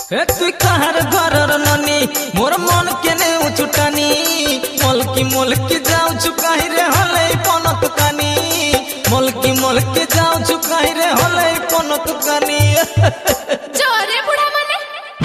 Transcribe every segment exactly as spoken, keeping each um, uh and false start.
তুই কাহার ঘরর ননি মোর মন কেনে উচুটানি মলকি মলকি যাওছু কাহিরে হলে পনত কানি মলকি মলকি যাওছু কাহিরে হলে পনত কানি জোরে বুড়া মানে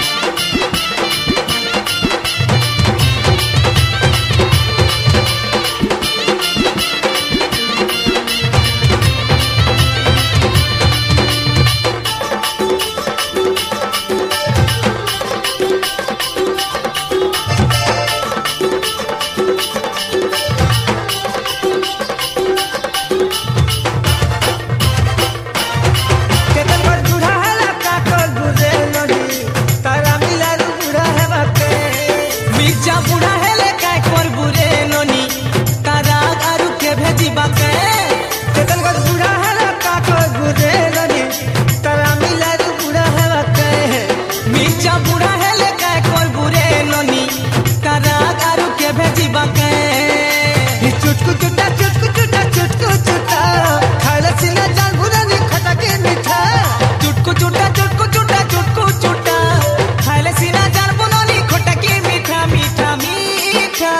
चुटकू चुटा चुटकू चुटा चुटकू चुटा खाला सीना जान बुरा नहीं खटा के मीठा चुटकू चुटा चुटकू चुटा चुटकू चुटा खाले सीना जान बुरा नहीं खटा के मीठा मीठा मीठा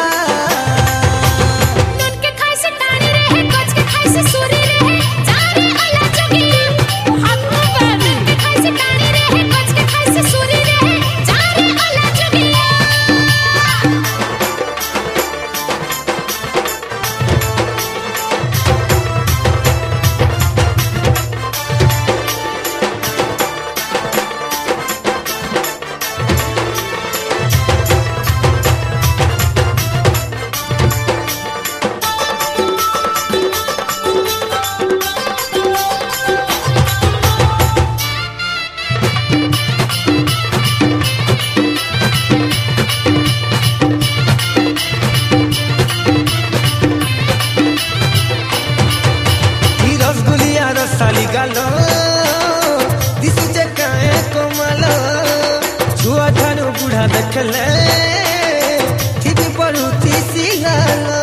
नून के खाए से टाणी रहे कोच के खाए से सूरी रहे जारे अला जोगी हम नून के खाए से टाणी रहे कोच के खाए से सूरी रहे जारे अला जोगी साली गालो दिसु जकाए कोमलो छुआ ठानु बुढ़ा देखले थी पड़ुती सिगालो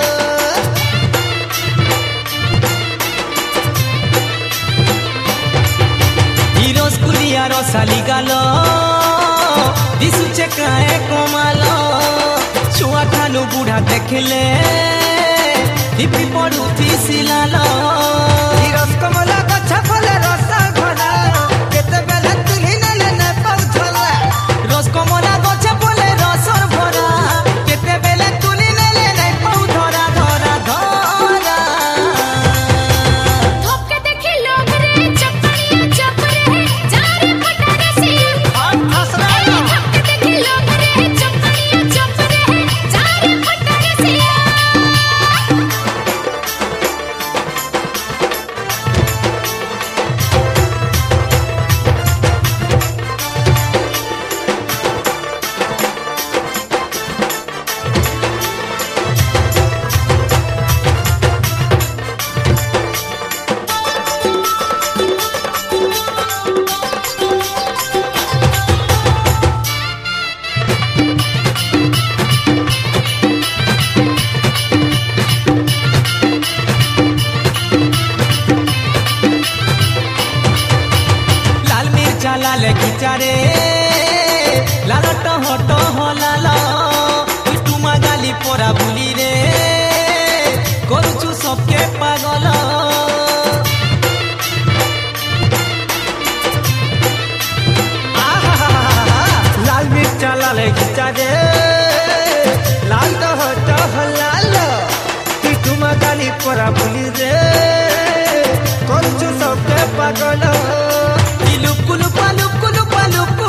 हिरोस कुलिया रो साली गालो दिसु जकाए कोमलो छुआ ठानु बुढ़ा देखले थी पड़ुती सिगालो हिरोस कोमला गछा फले रसा भरा केते बेला तुली नेले ने पौथला रस कमला गछा फले रसर भरा केते बेला तुली नेले ने पौधरा धरा धरा धोप के देखी लोग रे चपड़िया चप रे जारे फटारे से हम हंसरा धोप के देखी लोग रे चपड़िया चप रे जारे फटारे से लाल खिचारे लाल टहट हलाल तुमा गाली परा बुली रे करुचु सबके पागल लाल मिर्चा लाल खिचारे लाल टहट हलाल तुमा गाली परा बुली रे करुचु सबके पागल लुक लुक लुक लुक लुक